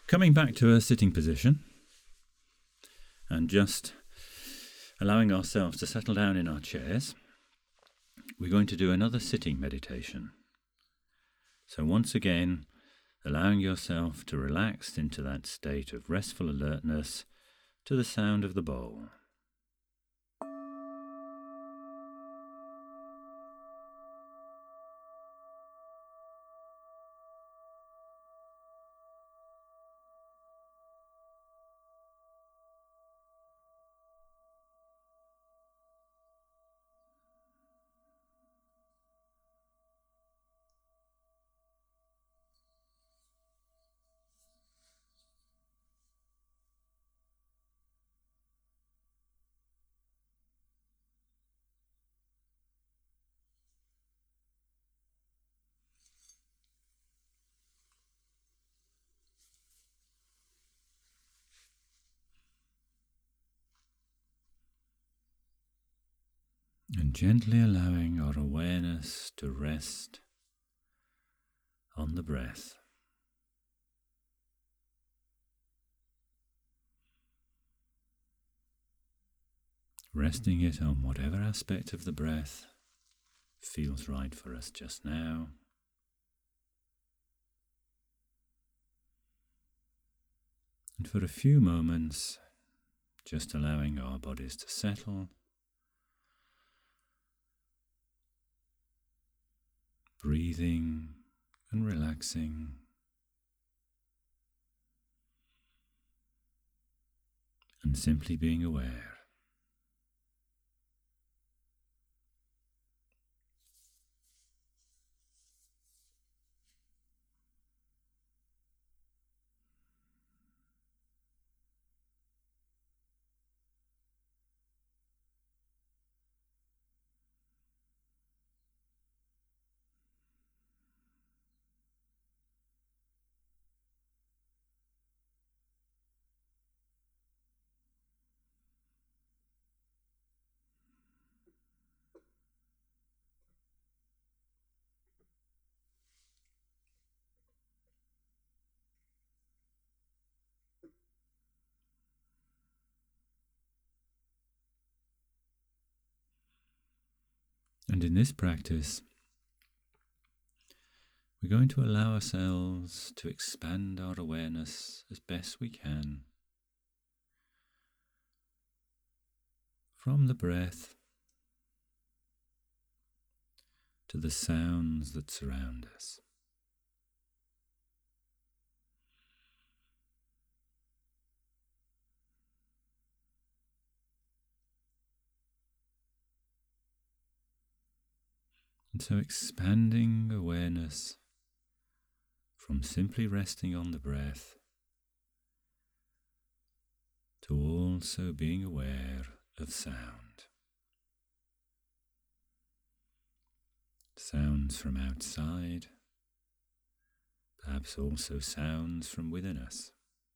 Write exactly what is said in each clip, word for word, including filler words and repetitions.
Coming back to a sitting position and just allowing ourselves to settle down in our chairs, we're going to do another sitting meditation. So once again, allowing yourself to relax into that state of restful alertness to the sound of the bowl. And gently allowing our awareness to rest on the breath. Resting it on whatever aspect of the breath feels right for us just now. And for a few moments, just allowing our bodies to settle. Breathing and relaxing. And simply being aware. And in this practice, we're going to allow ourselves to expand our awareness as best we can from the breath to the sounds that surround us. And so expanding awareness from simply resting on the breath to also being aware of sound. Sounds from outside, perhaps also sounds from within us.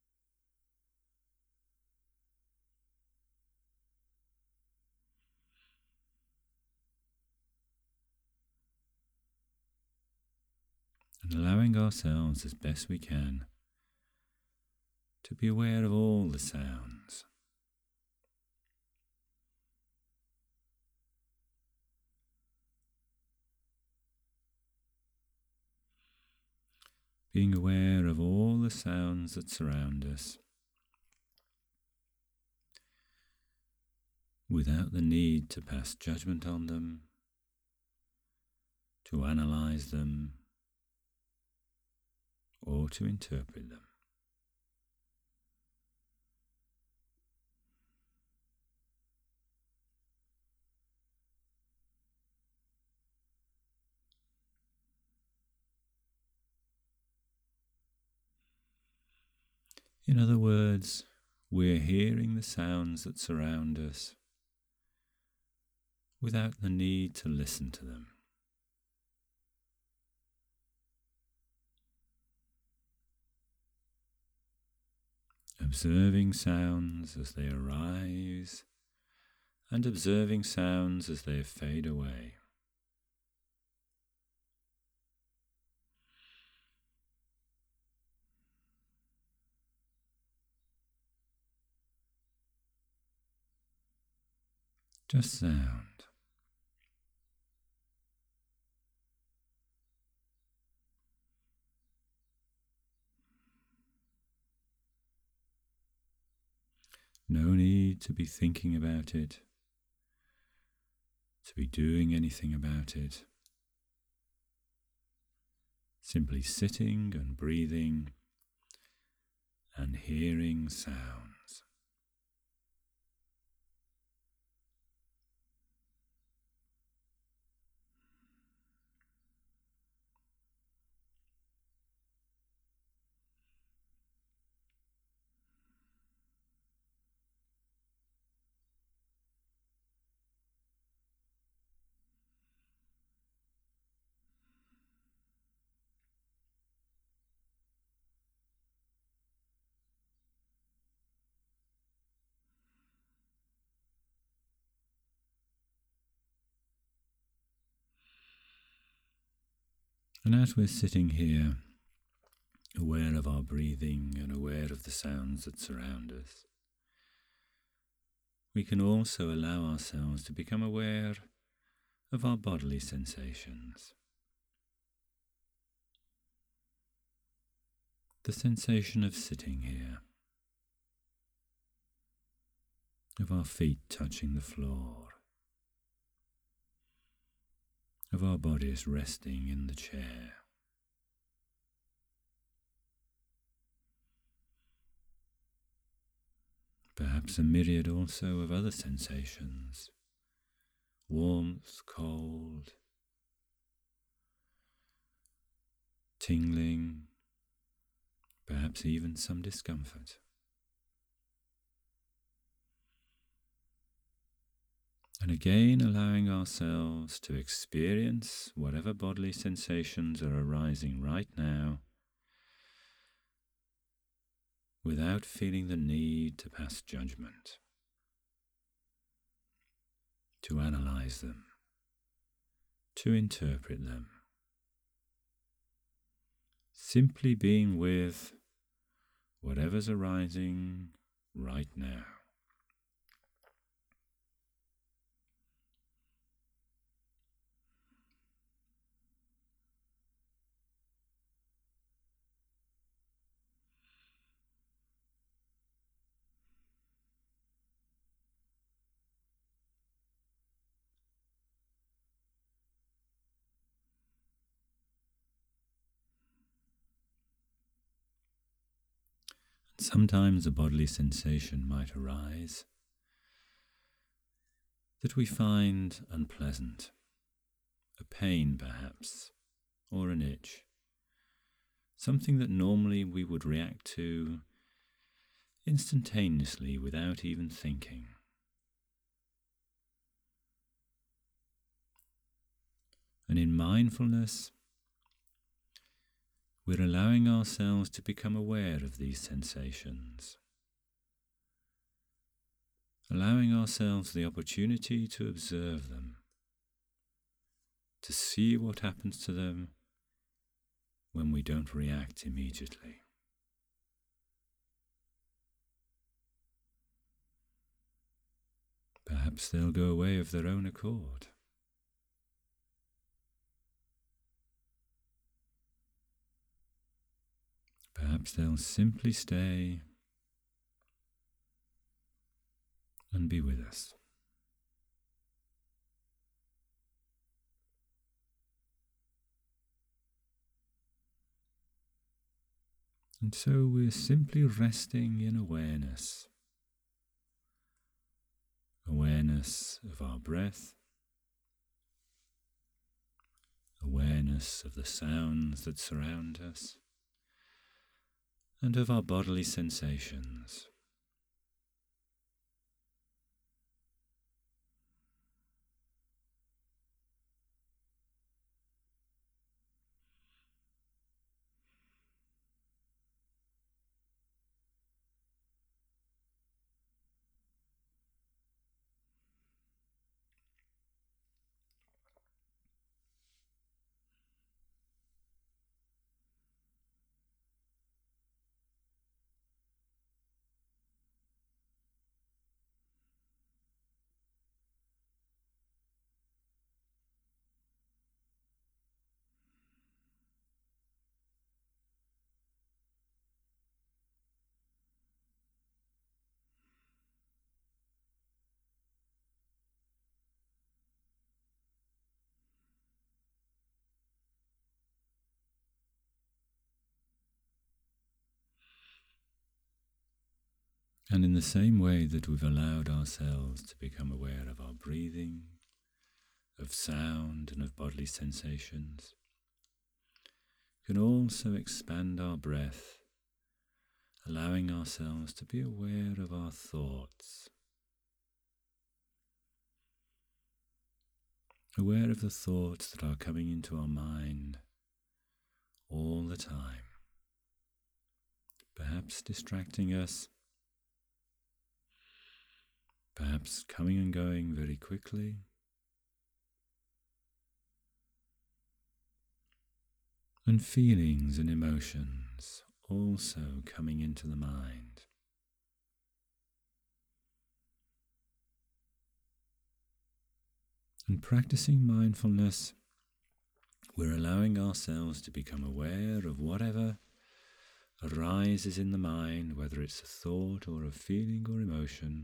And allowing ourselves as best we can to be aware of all the sounds. Being aware of all the sounds that surround us without the need to pass judgment on them, to analyze them, or to interpret them. In other words, we're hearing the sounds that surround us without the need to listen to them. Observing sounds as they arise and observing sounds as they fade away. Just sound. No need to be thinking about it, to be doing anything about it. Simply sitting and breathing and hearing sounds. And as we're sitting here, aware of our breathing and aware of the sounds that surround us, we can also allow ourselves to become aware of our bodily sensations. The sensation of sitting here, of our feet touching the floor, of our bodies resting in the chair. Perhaps a myriad also of other sensations, warmth, cold, tingling, perhaps even some discomfort. And again, allowing ourselves to experience whatever bodily sensations are arising right now, without feeling the need to pass judgment, to analyze them, to interpret them. Simply being with whatever's arising right now. Sometimes a bodily sensation might arise that we find unpleasant, a pain perhaps, or an itch, something that normally we would react to instantaneously without even thinking. And in mindfulness, we're allowing ourselves to become aware of these sensations, allowing ourselves the opportunity to observe them, to see what happens to them when we don't react immediately. Perhaps they'll go away of their own accord. Perhaps they'll simply stay and be with us. And so we're simply resting in awareness. Awareness of our breath, awareness of the sounds that surround us, and of our bodily sensations. And in the same way that we've allowed ourselves to become aware of our breathing, of sound and of bodily sensations, we can also expand our breath, allowing ourselves to be aware of our thoughts, aware of the thoughts that are coming into our mind all the time, perhaps distracting us, perhaps coming and going very quickly, and feelings and emotions also coming into the mind. And practicing mindfulness, we're allowing ourselves to become aware of whatever arises in the mind, whether it's a thought or a feeling or emotion,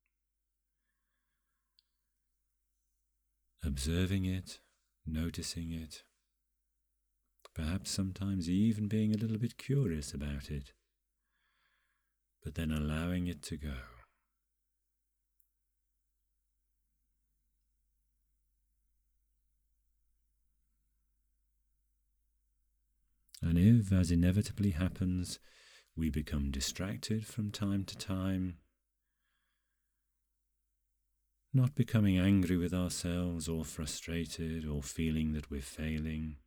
observing it, noticing it, perhaps sometimes even being a little bit curious about it, but then allowing it to go. And if, as inevitably happens, we become distracted from time to time, not becoming angry with ourselves or frustrated or feeling that we're failing,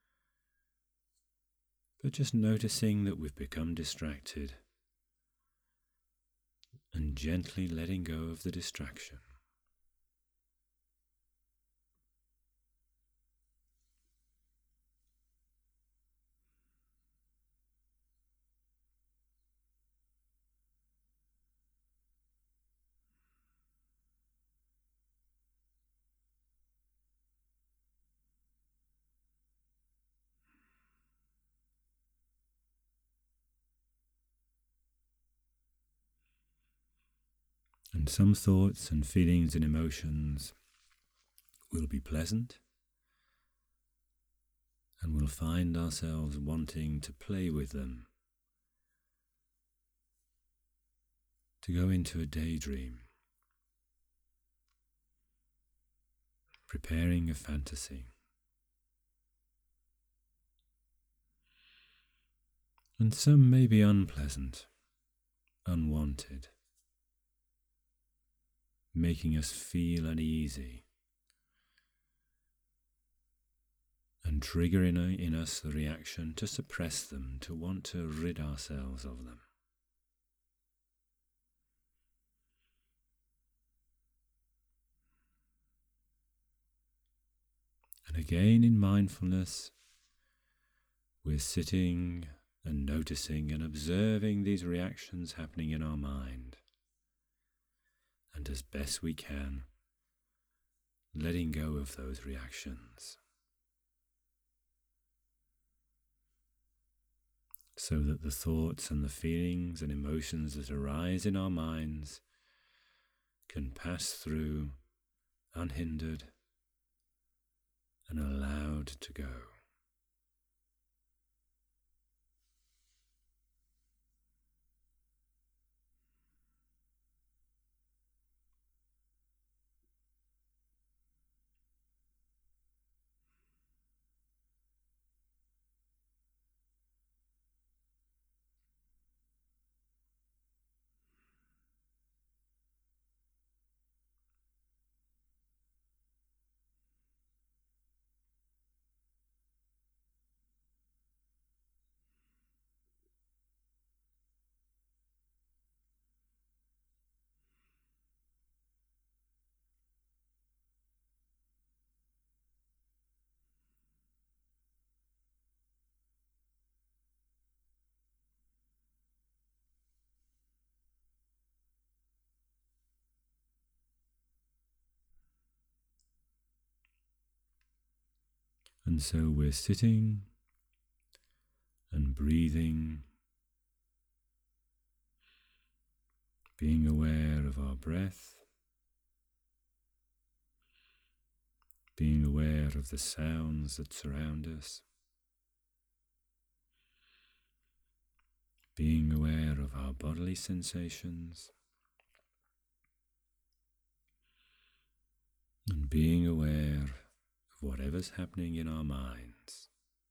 but just noticing that we've become distracted and gently letting go of the distraction. And some thoughts and feelings and emotions will be pleasant, and we'll find ourselves wanting to play with them, to go into a daydream, preparing a fantasy. And some may be unpleasant, unwanted, making us feel uneasy and triggering in us the reaction to suppress them, to want to rid ourselves of them. And again, in mindfulness, we're sitting and noticing and observing these reactions happening in our mind, and as best we can, letting go of those reactions, so that the thoughts and the feelings and emotions that arise in our minds can pass through unhindered and allowed to go. And so we're sitting and breathing, being aware of our breath, being aware of the sounds that surround us, being aware of our bodily sensations, and being aware of whatever's happening in our minds.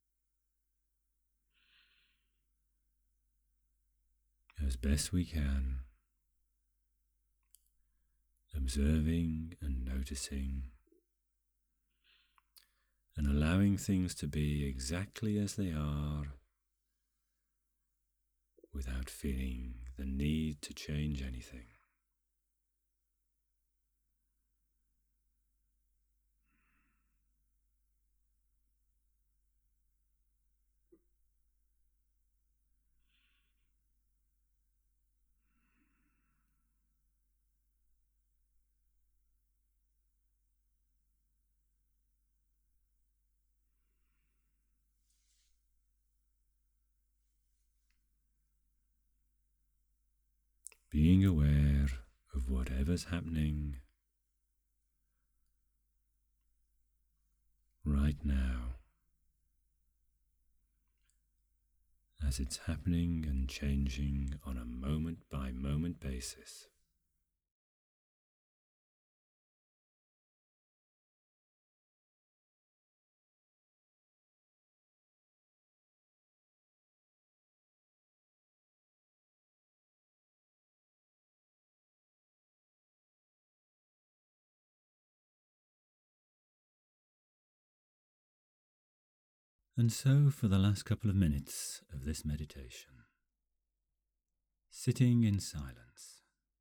As best we can, observing and noticing, and allowing things to be exactly as they are without feeling the need to change anything. Being aware of whatever's happening right now, as it's happening and changing on a moment-by-moment basis. And so for the last couple of minutes of this meditation, sitting in silence,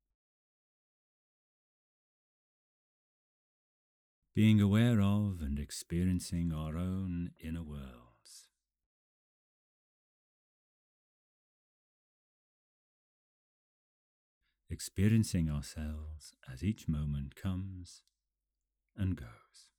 being aware of and experiencing our own inner worlds, experiencing ourselves as each moment comes and goes.